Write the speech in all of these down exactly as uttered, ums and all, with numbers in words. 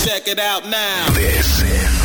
check it out now. This, this,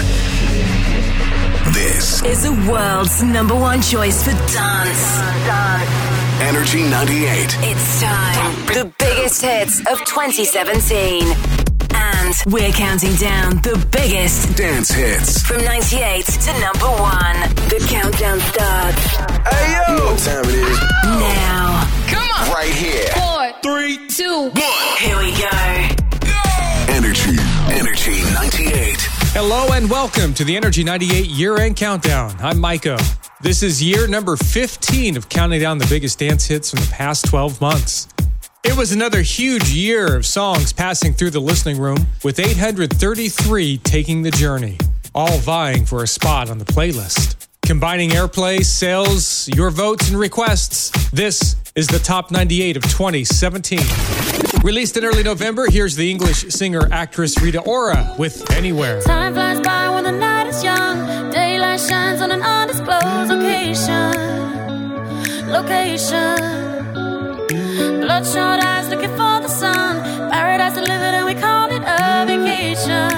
this, this is the world's number one choice for dance. Dance. Energy ninety-eight. It's time. The biggest hits of twenty seventeen. And we're counting down the biggest dance hits from ninety-eight to number one. The countdown starts. Hey, yo! You know what time it is? Now. Come on. Right here. Four, three, two, one. Here we go. Energy. Energy ninety-eight. Hello and welcome to the Energy ninety-eight year-end countdown. I'm Maiko. This is year number fifteen of counting down the biggest dance hits from the past twelve months. It was another huge year of songs passing through the listening room, with eight hundred thirty-three taking the journey, all vying for a spot on the playlist. Combining airplay, sales, your votes, and requests, this is the top ninety-eight of twenty seventeen. Released in early November, here's the English singer-actress Rita Ora with Anywhere. Time flies by when the night is young. Daylight shines on an undisclosed location. Location. Bloodshot eyes looking for the sun. Paradise to live in and we call it a vacation.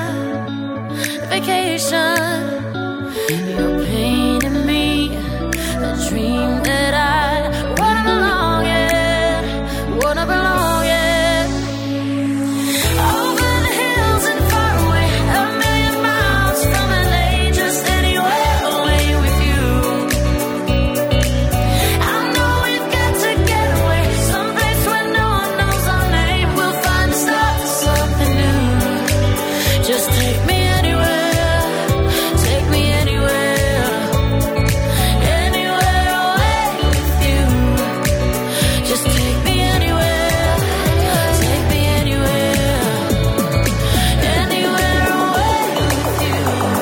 Vacation. You're painting me a dream that I wanna belong in. Wanna belong in. Over the hills and far away, a million miles from L A, just anywhere away with you. I know we've got to get away, someplace where no one knows our name. We'll find a start to something new. Just take me anywhere, take me anywhere, anywhere away with you. Just take me anywhere, take me anywhere, anywhere away with you.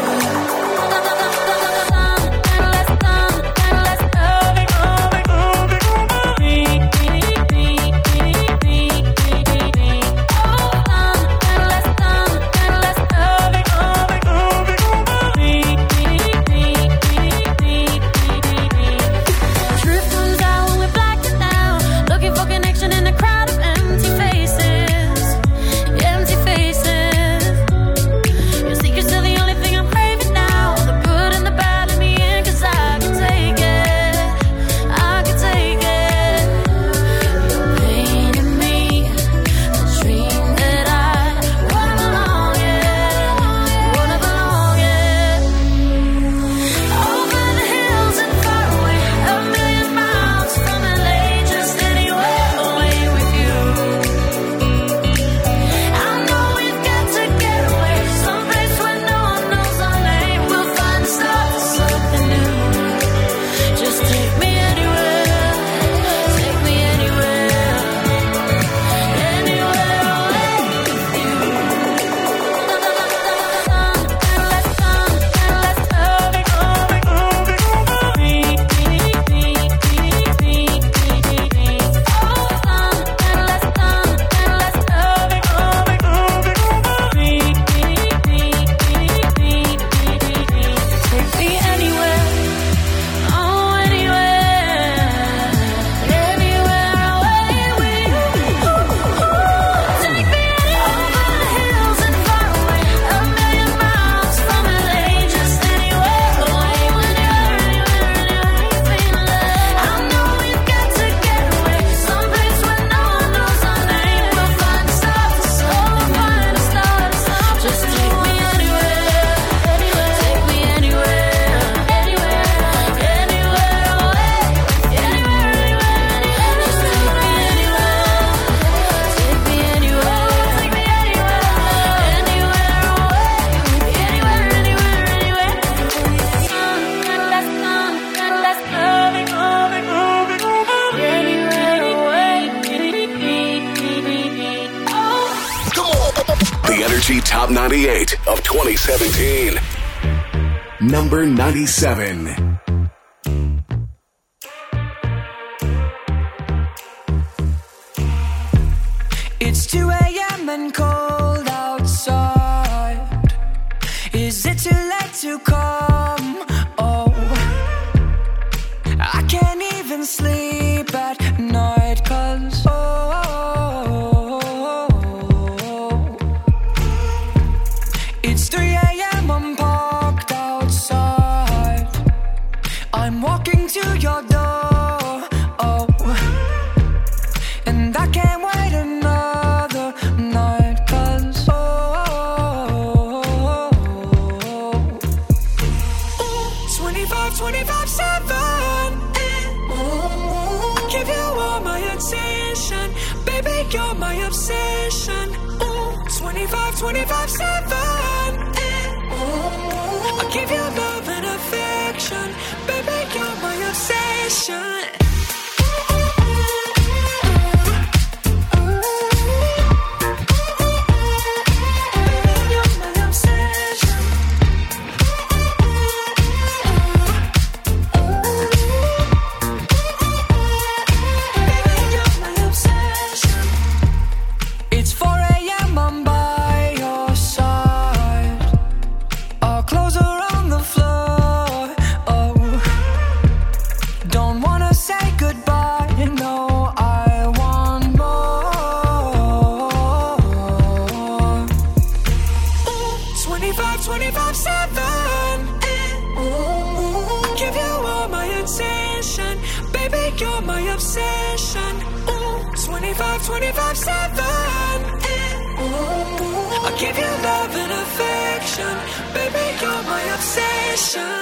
Endless time, endless loving, loving, loving, loving. Oh, time, endless time, endless loving, loving, loving, loving. Truth comes out when we black it down, looking for connection in a crowd of empty faces, empty faces. Your secret's still the only thing I'm craving now. The good and the bad in me in, 'cause I can take it, I can take it. You're painting me a dream that I wanna belong in, wanna belong in. Over the hills and far away, a million miles from L A, just anywhere away with you. I know we've got to get away, someplace where no one knows our name. We'll find a start to something new. Just take me anywhere, take me anywhere, anywhere away with you. Endless time, endless loving, loving, loving, loving. Oh, time, endless time, endless loving, loving, loving, loving. Take me anywhere, oh anywhere, anywhere away with you. Take me over the hills and far away, a million miles from L A, just anywhere away, anywhere, anywhere, anywhere. I know we've got to get away, someplace where no one knows our name. We'll find a start to something, find a start. Just take me anywhere, anywhere, take me anywhere, anywhere, anywhere away, anywhere, anywhere, anywhere. Just take me anywhere, take me anywhere, take me anywhere, anywhere away, anywhere, anywhere, anywhere. Endless time, endless loving, loving, loving, loving. Anywhere away. Oh. The Energy Top ninety-eight of twenty seventeen. Number ninety-seven. It's two a.m. and cold outside. Is it too late to come? Oh, I can't even sleep at night 'cause oh, knocking to your door. Oh, and I can't wait another night, 'cause oh, twenty-five, twenty-five, seven. I give you all my attention, baby, you're my obsession. twenty-five, twenty-five, seven. I give you love and affection, baby, you're my obsession. twenty-five, seven. I give you love and affection, baby, you're my obsession.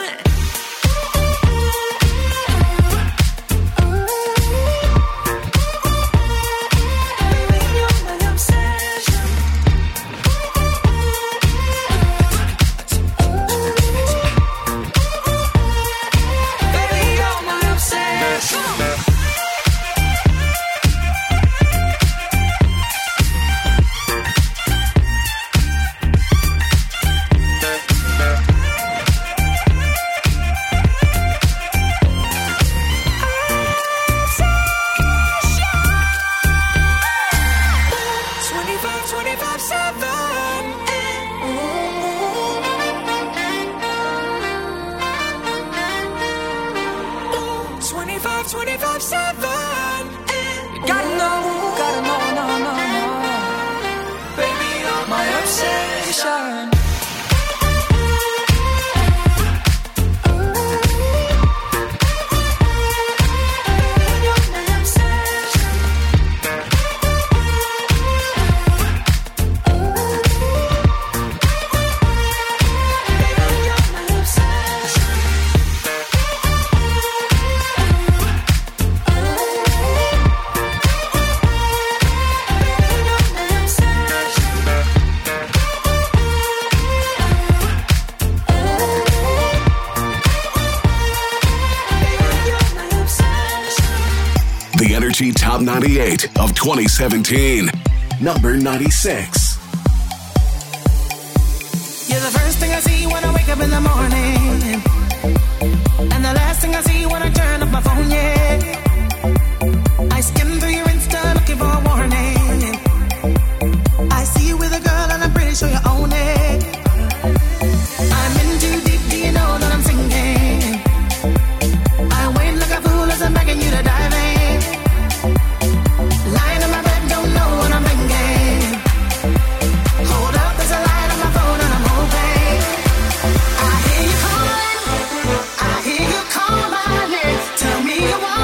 twenty-five, seven. Gotta know, gotta know, no, no, no. Baby, you're my obsession. Energy Top ninety-eight of twenty seventeen. Number ninety-six. You're the first thing I see when I wake up in the morning, and the last thing I see when I turn up my phone, yeah. I skim through your Insta looking for a warning. I see you with a girl and I'm pretty sure you own it. I'm in too deep, do you know that I'm sinking? I wait like a fool as I'm begging you to dive in. Lying in my bed, don't know what I'm thinking. Hold up, there's a light on my phone and I'm hoping. I hear you calling, I hear you call my name. Tell me you want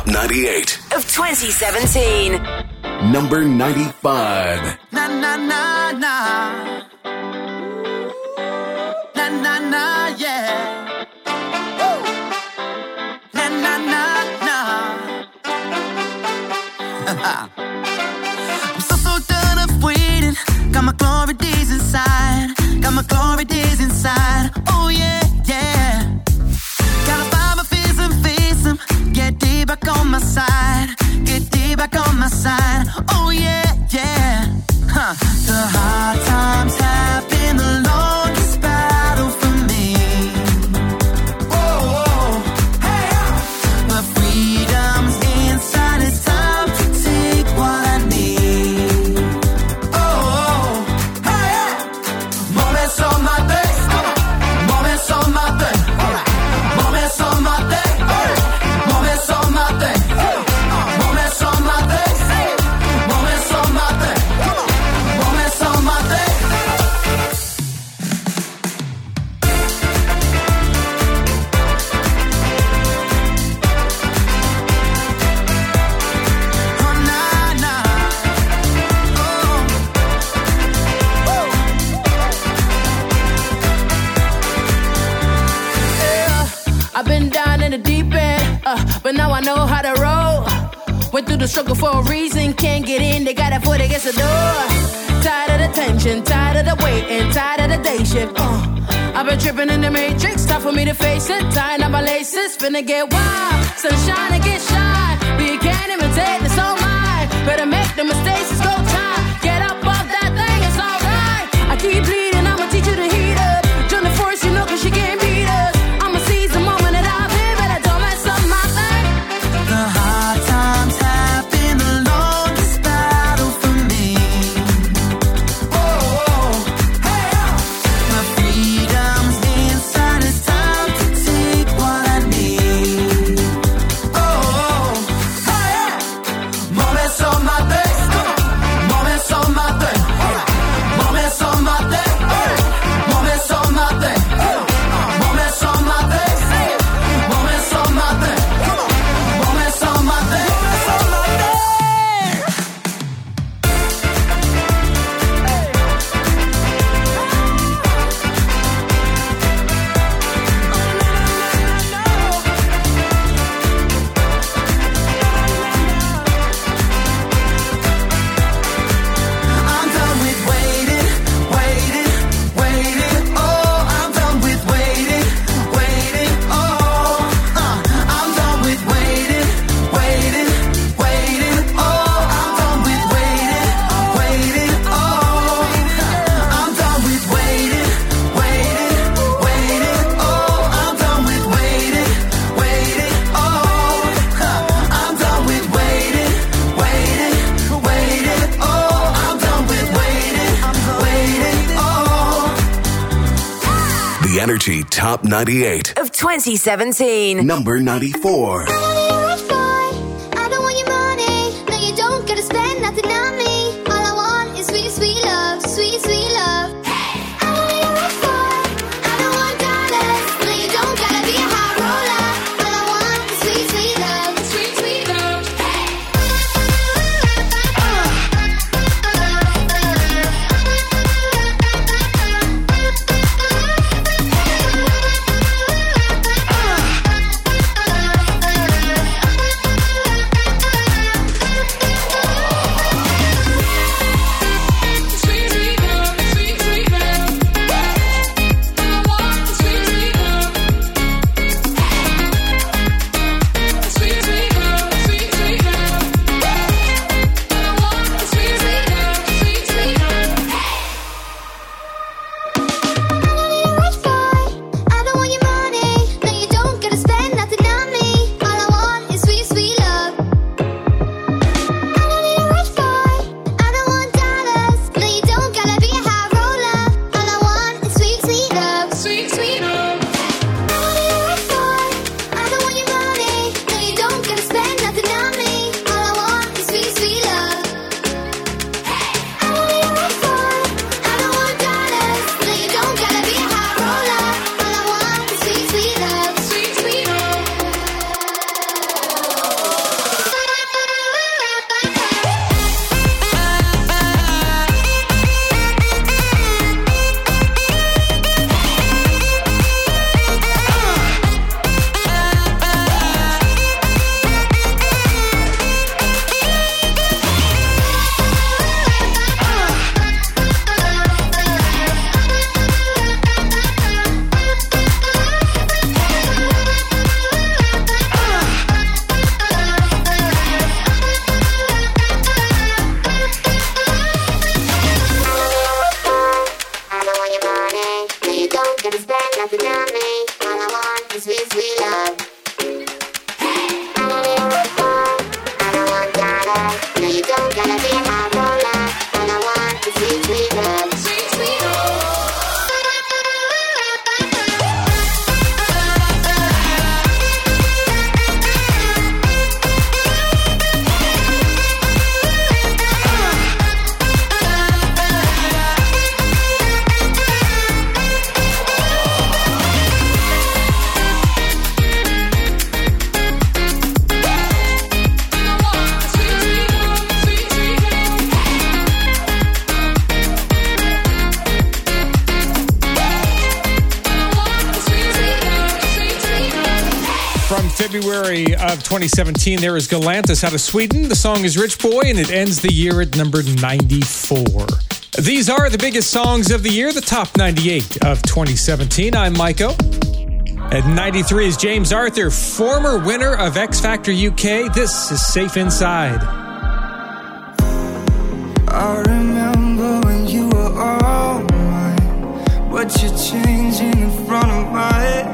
Top ninety-eight of twenty seventeen. Number ninety-five. Na na na na. Na na na, yeah. Woo. Na na na na. I'm so so done of waiting. Got my glory days inside. Got my glory days inside. Oh yeah, yeah. Gotta find my fears and face them. Get deep back on my side. Get deep back on my side. Oh yeah, yeah. Huh. The hard times have been the longest battle for me. Whoa, hey, but freedom's inside. It's time to take what I need. Oh, hey, moments on my day, moments on my day, moments on my day, moments on my day, moments on my day, moments on my day, moments on my day. Oh nah nah, oh, Yeah, I've been down in the deep end, uh, but now I know how to roll. Went through the struggle for a reason, can't get in, they got a foot against the door. Tired of the tension, tired of the waiting, tired of the day shift. Uh, I've been tripping in the matrix, time for me to face it. Tying up my laces, finna get wild. Sunshine and get shine, but you can't imitate, it's all mine. Better make the mistakes, it's go time. Get up off that thing, it's alright. I keep bleeding, I'ma teach you to heat up. Join the force, you know, cause you can't beat us. I'ma seize the moment that I've been, but I don't mess up my thing. The hard times have been the longest battle for me. Whoa, hey, my freedom's inside. It's time to take what I need. Oh, hey, moments on my day, moments on my day, moments on my day, moments on my day, moments on my day, moments on my day. Moments on my day. I'm done with waiting, waiting, waiting. Oh, I'm done with waiting, waiting. Oh, uh, I'm done with waiting, waiting, waiting. Oh, I'm done with waiting, waiting. Oh, I'm done with waiting, waiting, waiting. Oh, I'm done with waiting, waiting. Oh, I'm done with waiting, waiting, waiting. Oh, I'm done with waiting, waiting. Oh. The Energy Top ninety-eight. Of twenty seventeen. Number ninety-four. I don't want your money. No, you don't gotta spend nothing on me. All I want is sweet, sweet love, sweet, sweet love. I want your rich boy. I don't want dollars. No, you don't gotta be a high roller. All I want is sweet, sweet love, sweet, sweet love. February of twenty seventeen, there is Galantis out of Sweden. The song is Rich Boy, and it ends the year at number ninety-four. These are the biggest songs of the year, the top ninety-eight of twenty seventeen. I'm Maiko. At ninety-three is James Arthur, former winner of X Factor U K. This is Safe Inside. I remember when you were all mine, but you're changing in front of my eyes.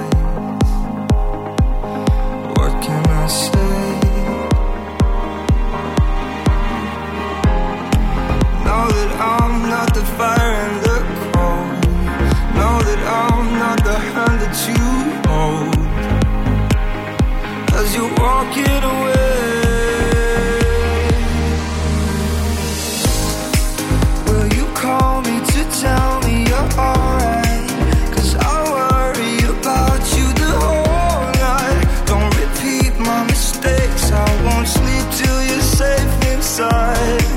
What can I say? Know that I'm not the fire and the cold. Know that I'm not the hand that you hold. As you're walking away, will you call me to tell me you're alright? 'Cause I worry about you the whole night. Don't repeat my mistakes, I won't sleep till you're safe inside.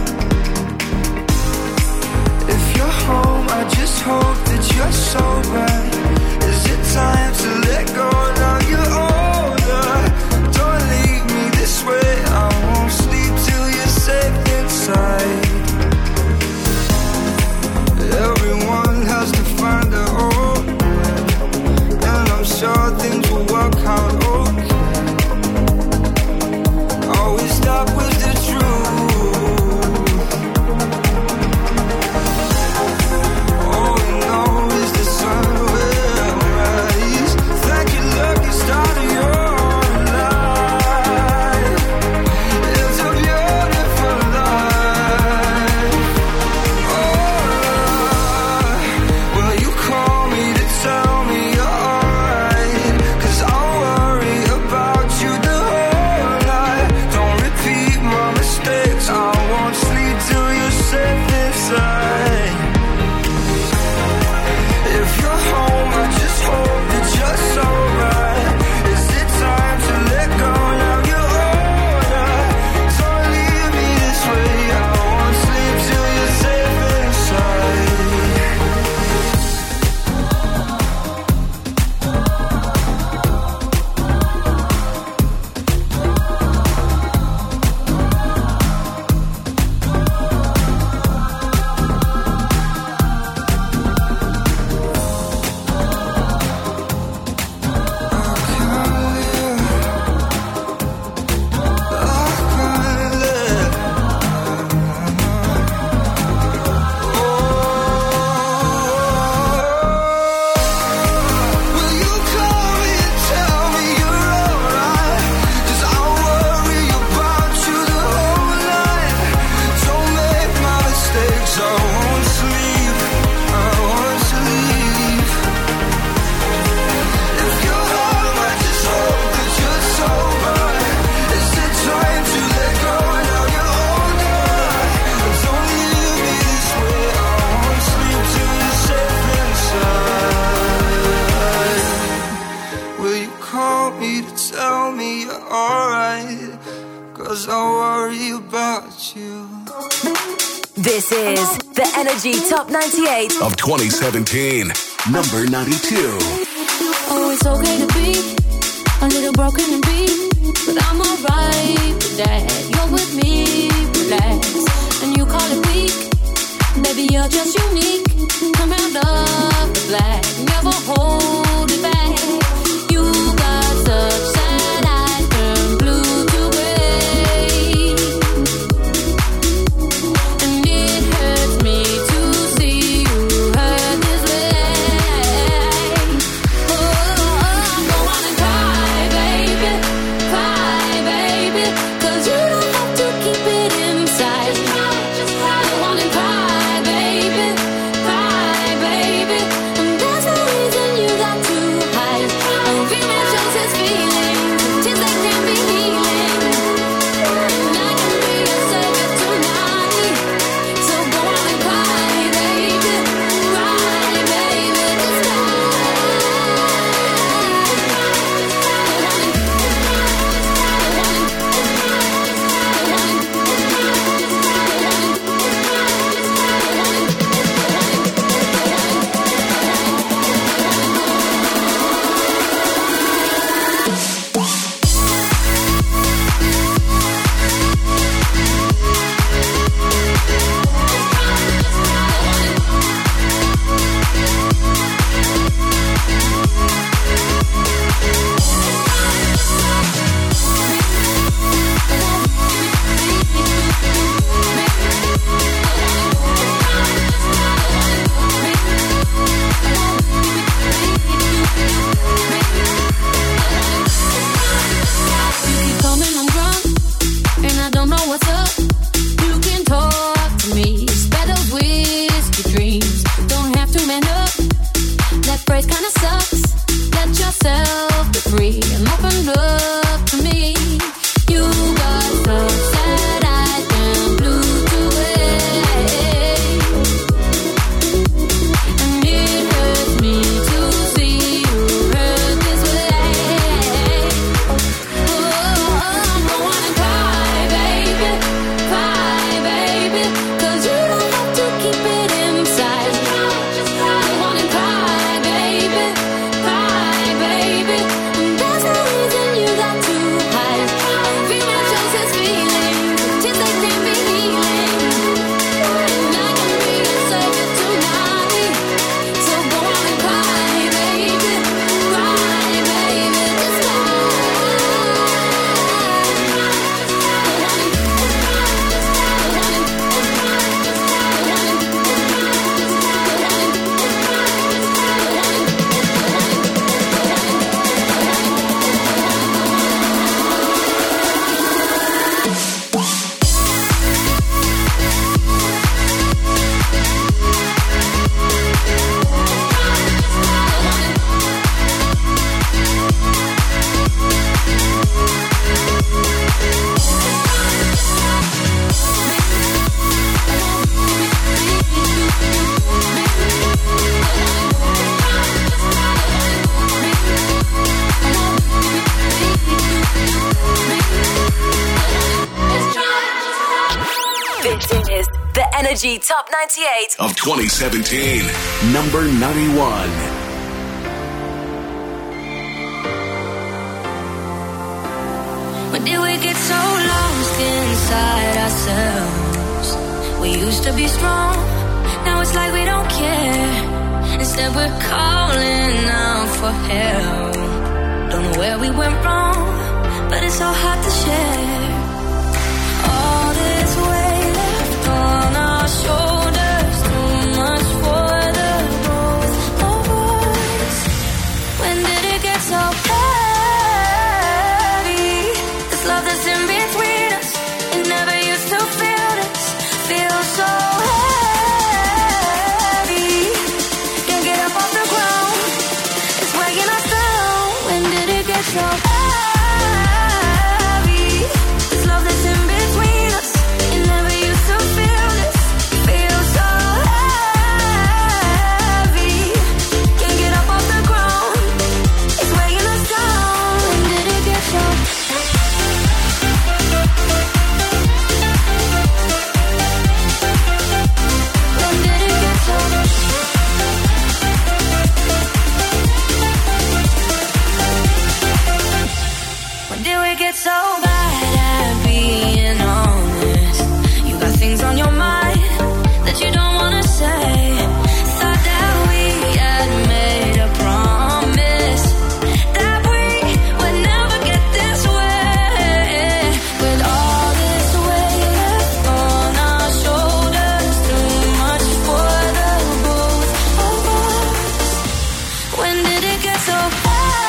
If you're home, I just hope that you're sober. Is it time to let go now you're older? Don't leave me this way, I won't sleep till you're safe inside. Everyone has to find their own way, and I'm sure things will work out okay. Always stop with the truth. All we know is the sun will rise. Thank you, lucky start of your life. It's a beautiful life. Oh, will you call me to tell me you're alright? 'Cause I'll worry about you the whole night. Don't repeat my mistakes, I won't sleep till you're safe inside. If you're home, I just hope that you're sober. Is it time to let go now you're older? Don't leave me this way, I won't sleep till you're safe inside. Will you call me and tell me you're alright? 'Cause I worry about you the whole night. Don't make my mistakes, I won't sleep, I won't sleep. If you're home, I just hope that you're sober. Is it time to let go now you're older? Don't leave me this way, I won't sleep till you're safe inside. Will you call me to tell me you're alright? 'Cause I worry about you. This is the Energy Top ninety-eight. Of twenty seventeen, number ninety-two. Oh, it's okay to be a little broken and beat, but I'm alright with that. You're with me, relax, and you call it weak. Baby, you're just unique. Come out of the black, never hold it back. You got such sad eyes, turn blue to gray, and it hurts me to see you hurt this way. Oh, go on and cry, baby, cry, baby. Energy Top ninety-eight of twenty seventeen. Number ninety-one. When did we get so lost inside ourselves? We used to be strong, now it's like we don't care. Instead we're calling out for help. Don't know where we went wrong, but it's so hard to share. All this weight left on our shoulders, too much for the both of us. When did it get so heavy? This love that's in between us, it never used to feel this. Feel so heavy, can't get up off the ground. It's weighing us down. When did it get so heavy? So bad at being honest. You got things on your mind that you don't wanna say. Thought that we had made a promise that we would never get this way. With all this weight left on our shoulders, too much for the both of us. When did it get so bad?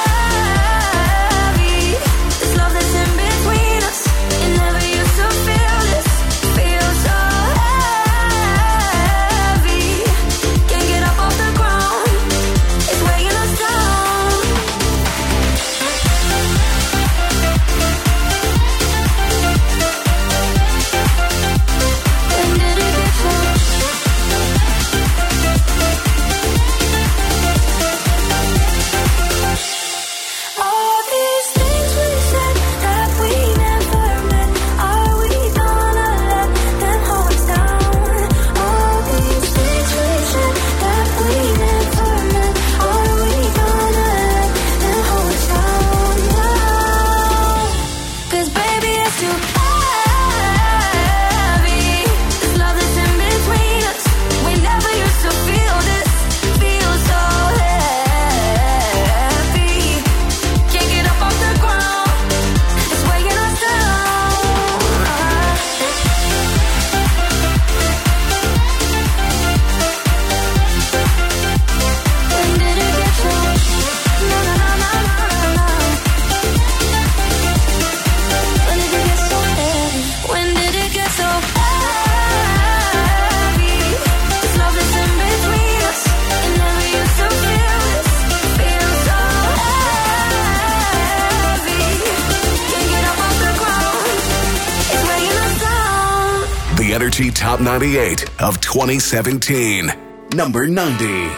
Energy Top ninety-eight of twenty seventeen. Number ninety. You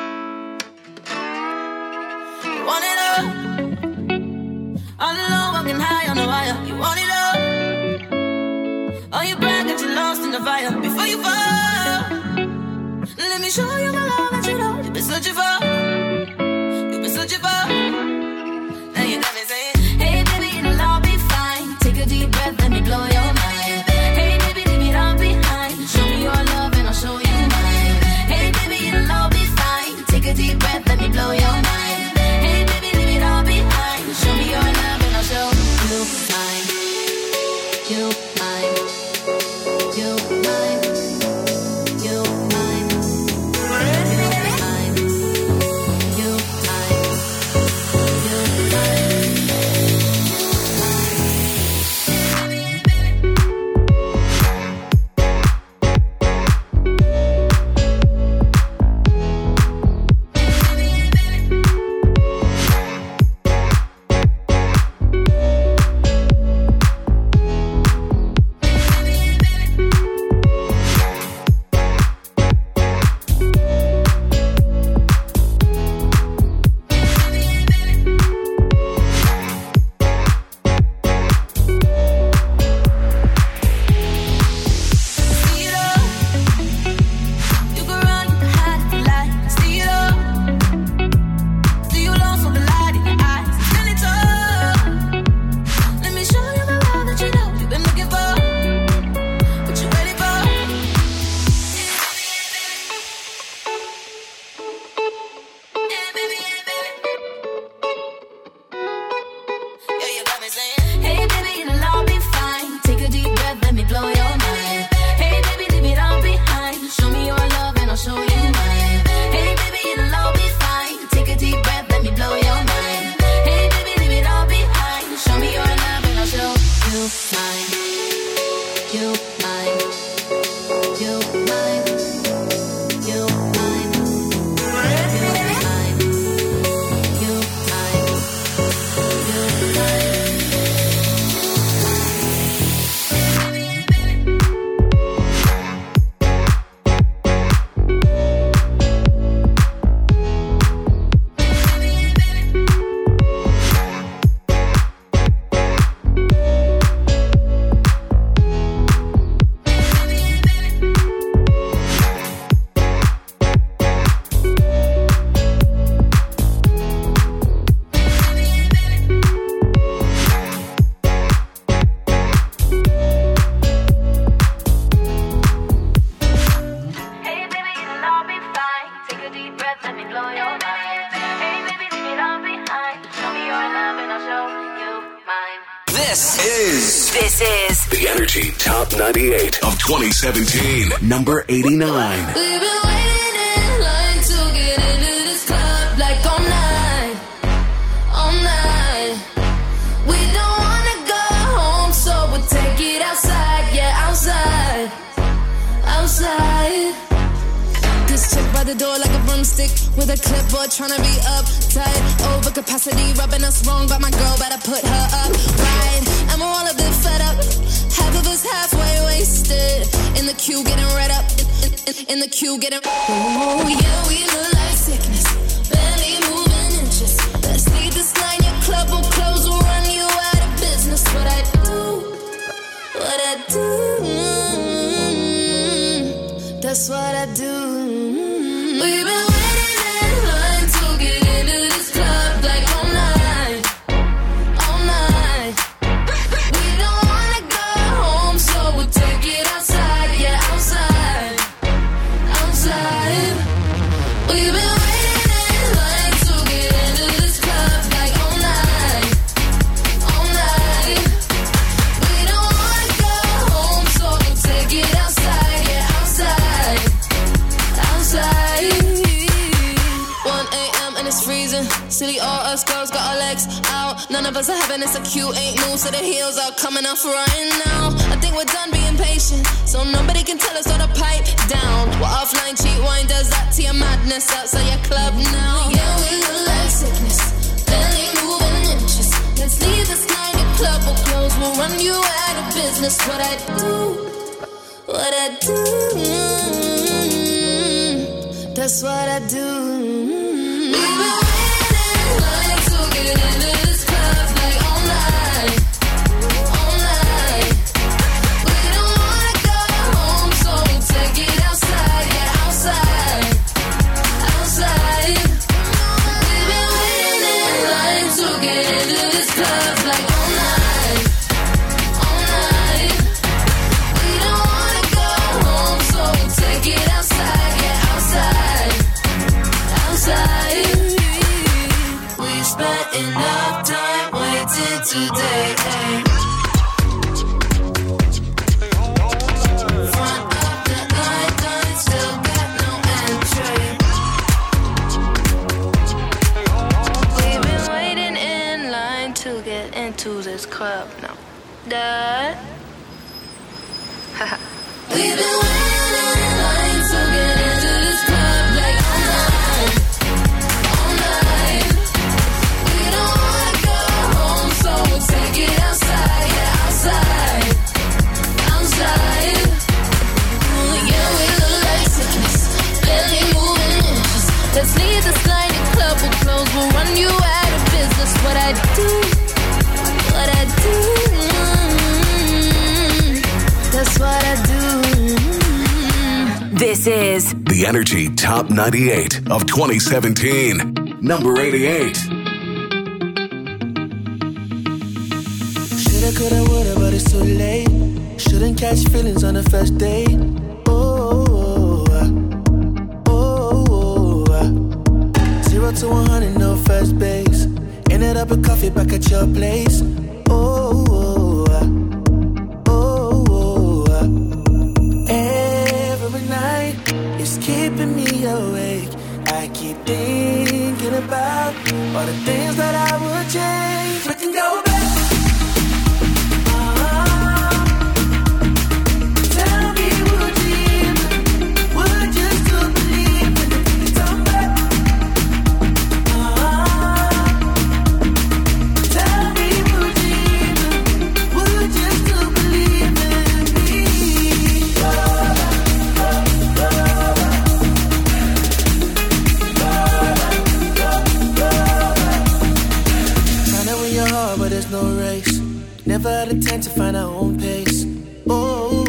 want it all? All alone, walking high on the wire. You want it all? All you brag that you lost in the fire. Before you fall, let me show you my love that you know you've been searching for. You've been searching for. Now you got me saying, hey baby, it'll all be fine. Take a deep breath, let me blow your mind. Show you mine. Hey baby, it'll all be fine. Take a deep breath, let me blow your mind. Hey baby, leave it all behind. Show me your love and I'll show you mine. You mine. You mine. You mine. You mine. You mine. You mine. mine. You mine. You mine. You mine. You mine. You mine. You mine. Hey baby, it'll all be fine. Take a deep breath, let me blow your mind. Hey baby, leave it all behind. Show me your love and I'll show you mine. This is This is the Energy Top ninety-eight of twenty seventeen. Number eighty-nine. We've been waiting in line to get into this club like all night, all night. We don't wanna go home, so we'll take it outside, yeah, outside, outside. This chick by the door like a broomstick with a clipboard tryna be uptight. Over capacity, rubbing us wrong, but my girl better put her up right. And we're all a bit fed up. Half of us halfway wasted. In the queue getting red up. In, in, in the queue getting. Oh yeah, we look like sickness. Barely moving inches. Let's leave this line. Your club will close. Will run you out of business. What I do, what I do. That's what I do. We've been waiting in line to get into this club like all night, all night. We don't wanna go home, so we'll take it outside, yeah, outside, outside. We've been waiting in line to get into this club like all night, all night. We don't wanna go home, so we'll take it outside, yeah, outside, outside. one a.m. and it's freezing. Silly, all us girls got our legs out. None of us are having this acute. Ain't new, so the heels are coming off right now. I think we're done being patient, so nobody can tell us how to pipe down. We're offline, cheat wine does that to your madness. Outside your club now. Yeah, we look like sickness. Barely moving inches. Let's leave this night. The club will close. We'll run you out of business. What I do, what I do. That's what I do. We've been waiting in line to get into this club like all night, all night. We don't wanna go home, so we'll take it outside, yeah, outside, outside. We've been waiting in line to get into this club like all night, all night. We don't wanna go home, so we'll take it outside, yeah, outside, outside. We spent enough time waiting today. Ay. Front of the line, line, still got no entry. We've been waiting in line to get into this club now. Dad. We've been waiting in line to get into this club like all night, all night. We don't wanna go home, so we'll take it outside, yeah, outside, outside. Ooh, yeah, we look like sickness, barely moving inches. Let's leave this line, the club will close. We'll run you out of business. What I do, what I do. That's what I do. This is The Energy Top ninety-eight of twenty seventeen. Number eighty-eight. Shoulda, coulda, woulda, but it's too late. Shouldn't catch feelings on the first date. Oh, oh, oh, oh. Zero to one hundred, no first base. Ended up with coffee back at your place. Oh, oh, oh, oh. Every night it's keeping me awake. I keep thinking about all the things that I would change. We can go back. Uh-huh. at our own pace. Oh,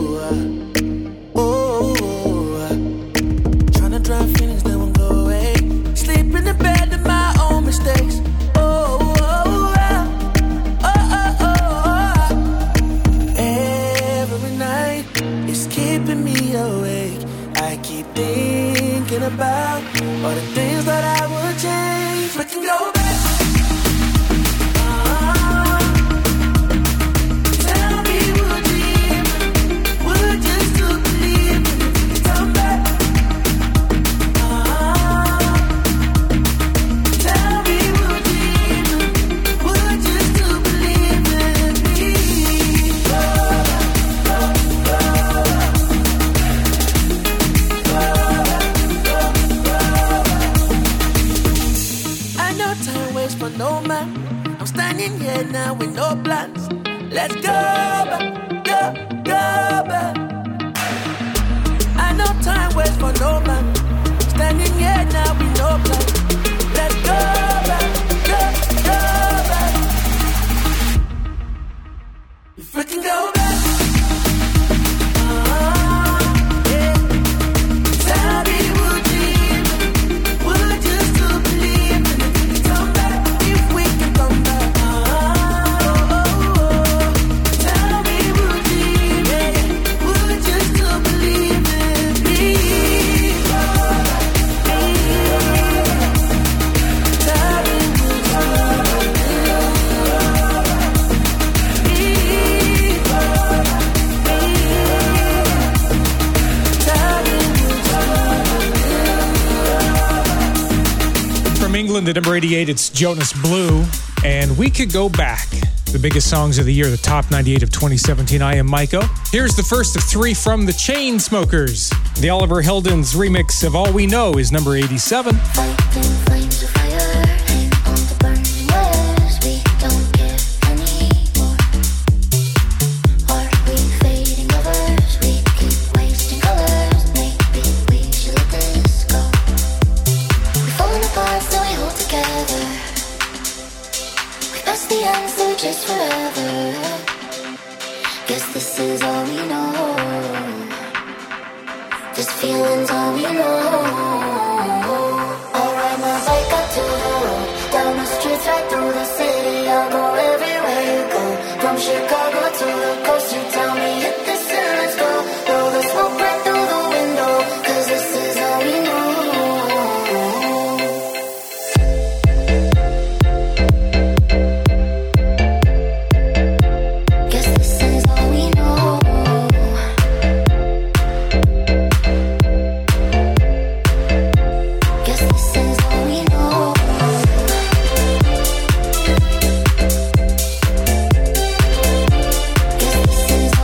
oh, trying to drive feelings that won't go away. Sleep in the bed of my own mistakes. Oh, oh, oh, oh, oh. Every night it's keeping me awake. I keep thinking about all the things that I would change. We can go back. No man, I'm standing here now with no plans. Let's go back, go, go back. I know time waits for no man. Standing here now with no plans. Let's go back, go, go back. If we can go back. England at number eighty-eight, it's Jonas Blue, and we could go back. The biggest songs of the year, the top ninety-eight of twenty seventeen. I am Maiko. Here's the first of three from the Chainsmokers. The Oliver Heldens remix of All We Know is number eighty-seven. Fighting flames of fire, hang on the burning wires. We don't care anymore. Are we fading lovers? We keep wasting colors. Maybe we should let this go. We're falling apart, so we hold together. We pass the answer just forever. Guess this is all we know. This feeling's all we know. I'll ride my bike up to the road, down the streets, right through the city. I'll go everywhere you go. From Chicago to the coast, you tell me hit this and let's go. Blow the smoke right through the window, 'cause this is all we know. This is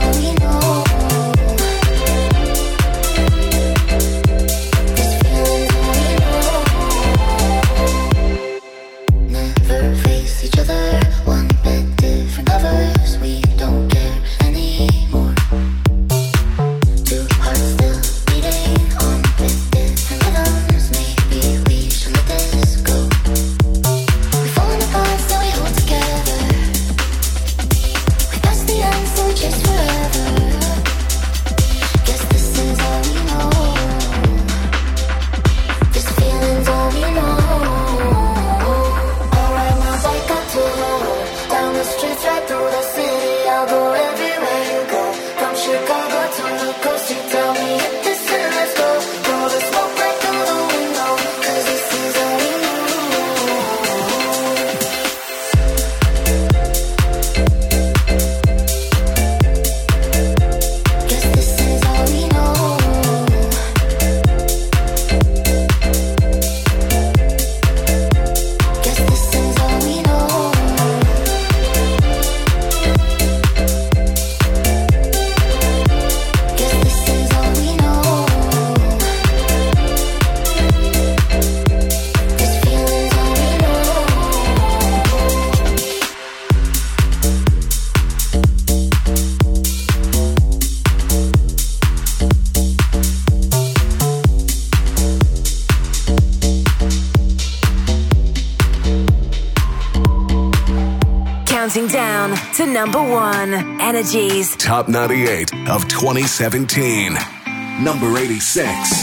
to number one. Energy's Top ninety-eight of twenty seventeen. Number eighty-six.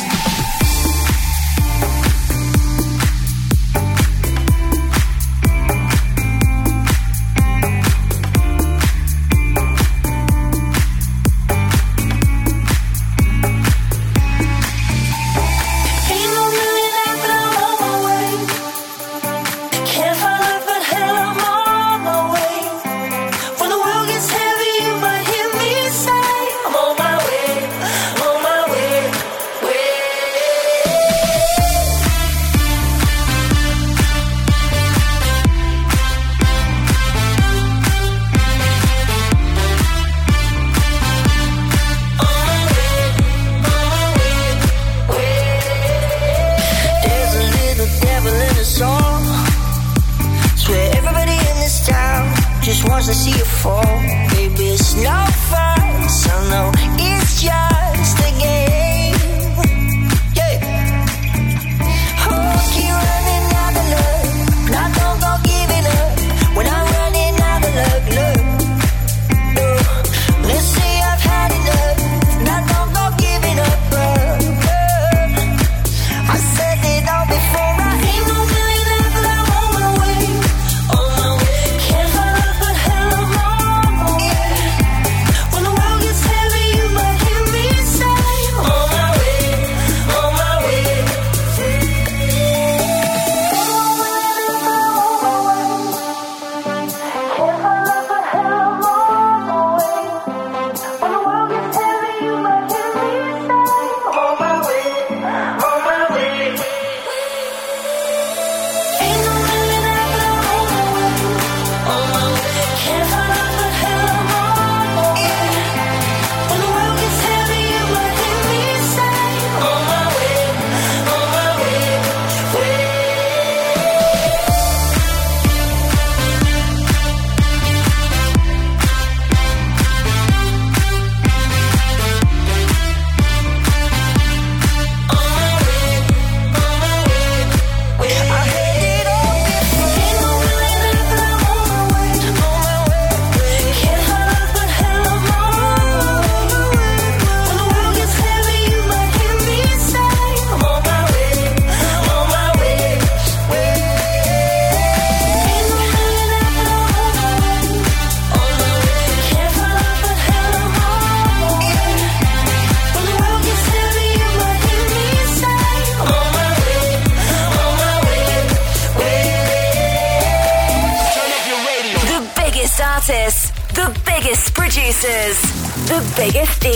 The biggest D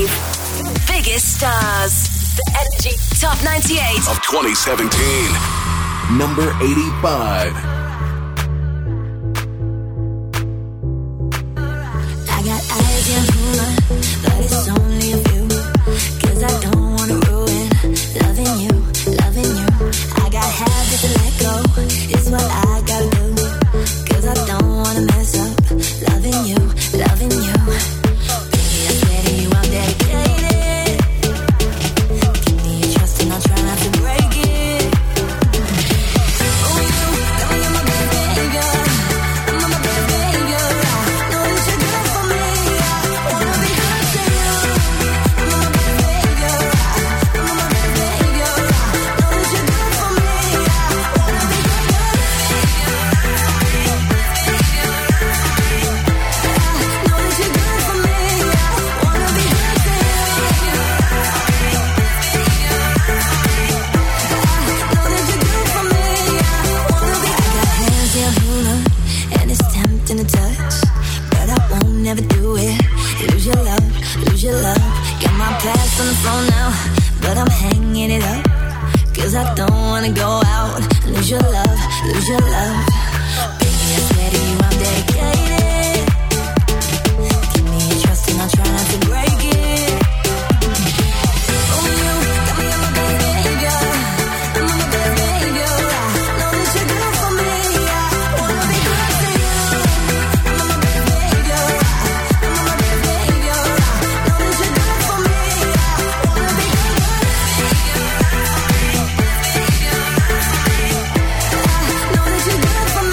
Js, biggest stars. The Energy Top ninety-eight of twenty seventeen. Number eighty-five. I got eyes in humor, but it's only a few. Cause I don't wanna ruin loving you, loving you. I got habits to let go, it's what I gotta do. Cause I don't wanna mess up loving you, loving you. Know that you're good for me.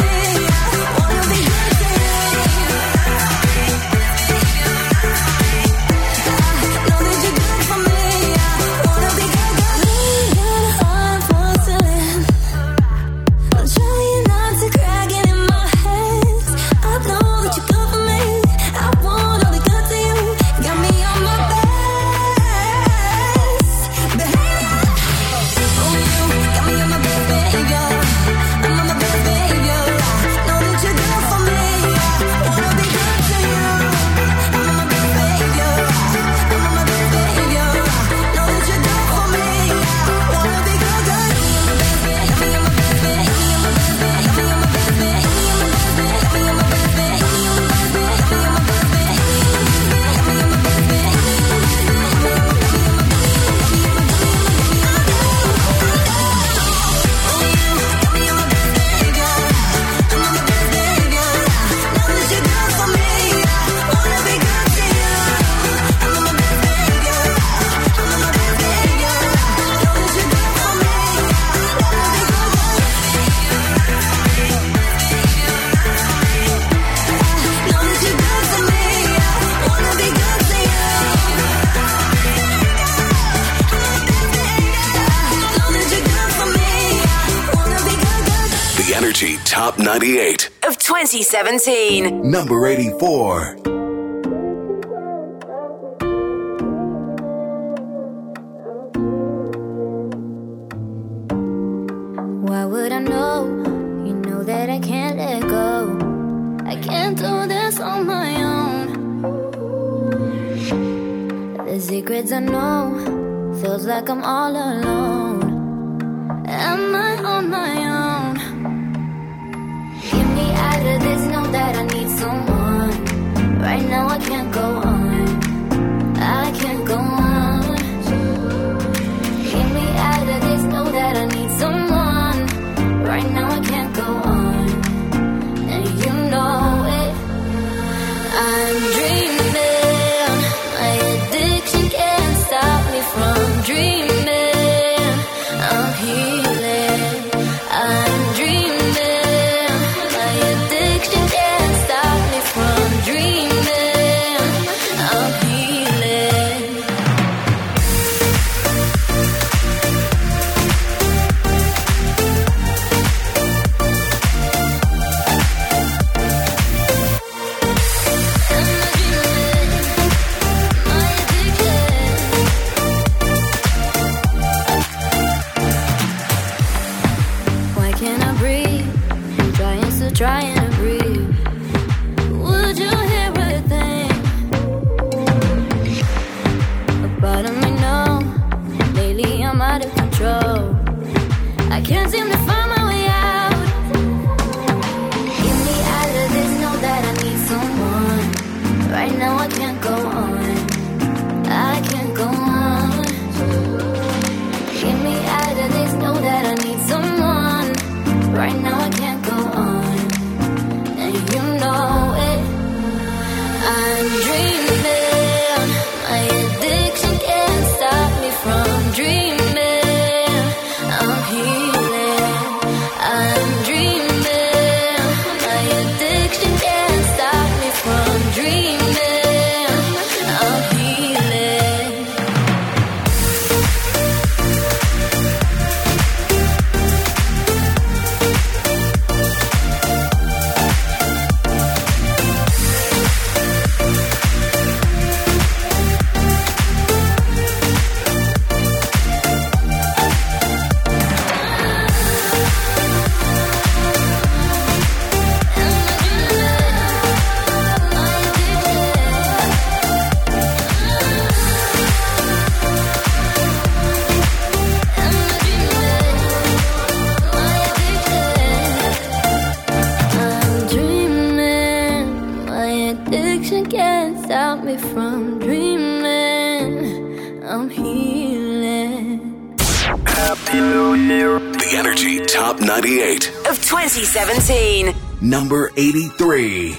Top ninety-eight of twenty seventeen. Number eighty-four. Why would I know? You know that I can't let go. I can't do this on my own. The secrets I know feels like I'm all alone. Am I on my own? Get me out of this, know that I need someone. Right now I can't go on. I can't go on. Get me out of this, know that I need someone. Right now I can't go on. And you know it. I'm dreaming. My addiction can't stop me from dreaming. I'm healing. I'm dreaming. My addiction can't stop me from dreaming. I'm healing. Why can't I breathe? I'm trying, still trying to breathe. Would you hear a thing? A part of me know. Lately I'm out of control. I can't seem to find my way out. Get me out of this, know that I need someone. Right now I can't go on. I can't go on. Get me out of this, know that I need someone. Right now I can't go on. And you know it. I'm dreaming. My addiction can't stop me from dreaming. I'm healing. I'm dreaming. My addiction can't stop me from dreaming. I'm healing. I'm dreaming. My addiction can't stop me from dreaming. I'm healing. The Energy Top ninety-eight. Of twenty seventeen. Number eighty-three.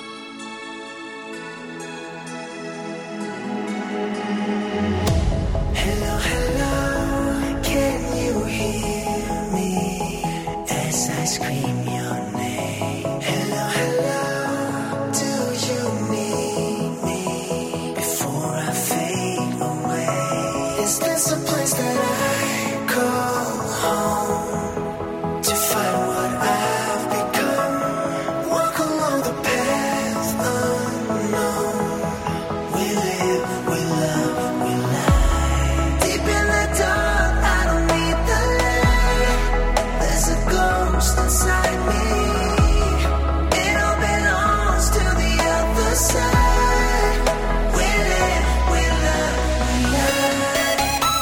Hello, hello, can you hear me as I scream your name? Hello, hello, do you need me before I fade away? Is this a place that I call home to find what I've become? Walk along the path unknown. We live, we love, we lie. Deep in the dark, I don't need the light. There's a ghost inside me. It all belongs to the other side. We live, we love, we lie.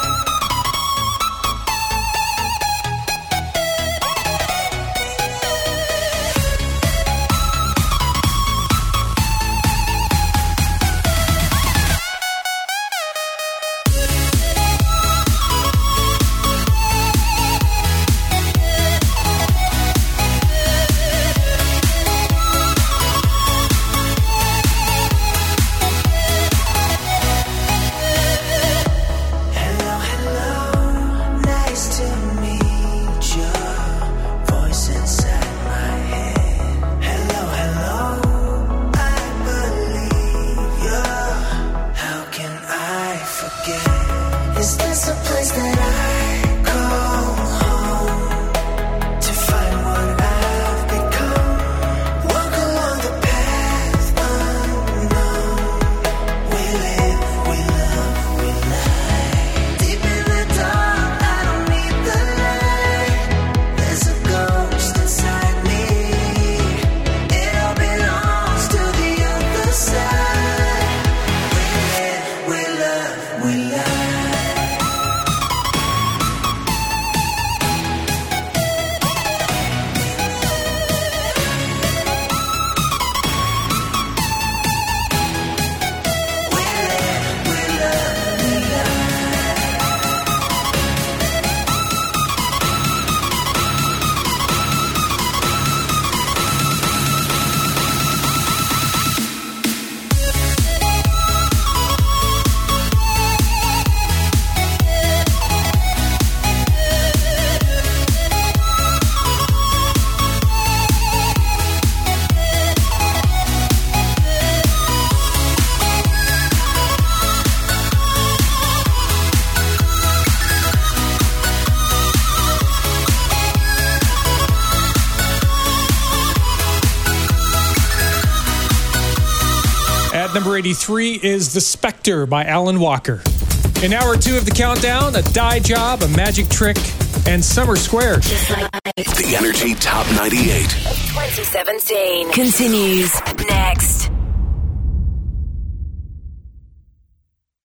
Hello, hello, nice to meet you. Voice inside my head. Hello, hello, I believe you. How can I forget? Is this a place that I call home to find what I've become? Number eighty-three is The Spectre by Alan Walker. In hour two of the countdown, a dye job, a magic trick, and Summer Square. The Energy Top ninety-eight twenty seventeen continues next.